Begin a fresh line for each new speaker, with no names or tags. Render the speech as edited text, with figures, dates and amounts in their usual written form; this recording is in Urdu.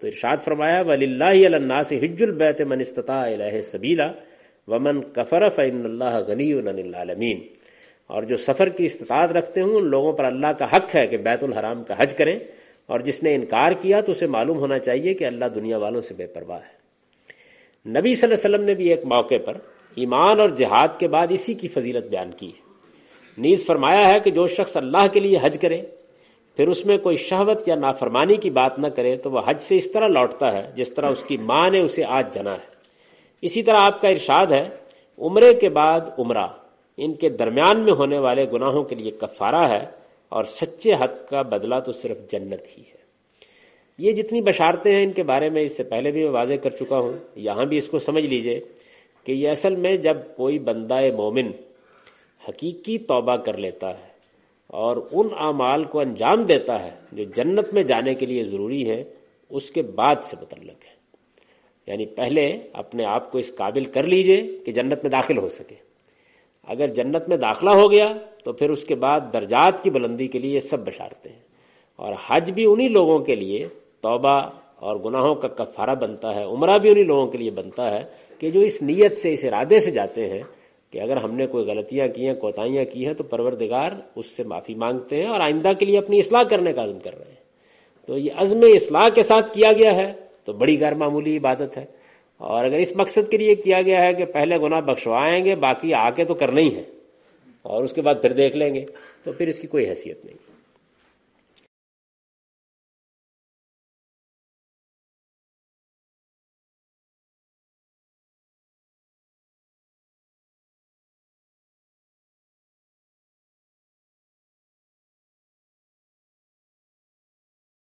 تو ارشاد فرمایا وَلِلَّهِ عَلَى النَّاسِ حِجُّ الْبَيْتِ مَنِ اسْتَطَاعَ إِلَيْهِ سَبِيلًا وَمَنْ كَفَرَ فَإِنَّ اللَّهَ غَنِيٌّ عَنِ الْعَالَمِينَ، اور جو سفر کی استطاعت رکھتے ہوں ان لوگوں پر اللہ کا حق ہے کہ بیت الحرام کا حج کریں، اور جس نے انکار کیا تو اسے معلوم ہونا چاہیے کہ اللہ دنیا والوں سے بے پرواہ ہے۔ نبی صلی اللہ علیہ وسلم نے بھی ایک موقع پر ایمان اور جہاد کے بعد اسی کی فضیلت بیان کی ہے۔ نیز فرمایا ہے کہ جو شخص اللہ کے لیے حج کرے پھر اس میں کوئی شہوت یا نافرمانی کی بات نہ کرے تو وہ حج سے اس طرح لوٹتا ہے جس طرح اس کی ماں نے اسے آج جنا ہے۔ اسی طرح آپ کا ارشاد ہے عمرے کے بعد عمرہ ان کے درمیان میں ہونے والے گناہوں کے لیے کفارہ ہے، اور سچے حج کا بدلہ تو صرف جنت ہی ہے۔ یہ جتنی بشارتیں ہیں ان کے بارے میں اس سے پہلے بھی میں واضح کر چکا ہوں، یہاں بھی اس کو سمجھ لیجئے کہ یہ اصل میں جب کوئی بندہ مومن حقیقی توبہ کر لیتا ہے اور ان اعمال کو انجام دیتا ہے جو جنت میں جانے کے لیے ضروری ہے، اس کے بعد سے متعلق ہے۔ یعنی پہلے اپنے آپ کو اس قابل کر لیجئے کہ جنت میں داخل ہو سکے۔ اگر جنت میں داخلہ ہو گیا تو پھر اس کے بعد درجات کی بلندی کے لیے سب بشارتیں ہیں، اور حج بھی انہی لوگوں کے لیے توبہ اور گناہوں کا کفارہ بنتا ہے، عمرہ بھی انہی لوگوں کے لیے بنتا ہے کہ جو اس نیت سے، اس ارادے سے جاتے ہیں کہ اگر ہم نے کوئی غلطیاں کی ہیں، کوتاہیاں کی ہیں تو پروردگار اس سے معافی مانگتے ہیں اور آئندہ کے لیے اپنی اصلاح کرنے کا عزم کر رہے ہیں۔ تو یہ عزم اصلاح کے ساتھ کیا گیا ہے تو بڑی غیر معمولی عبادت ہے، اور اگر اس مقصد کے لیے کیا گیا ہے کہ پہلے گناہ بخشوائیں گے باقی آ کے تو کرنا ہی ہے اور اس کے بعد پھر دیکھ لیں گے، تو پھر اس کی کوئی حیثیت نہیں۔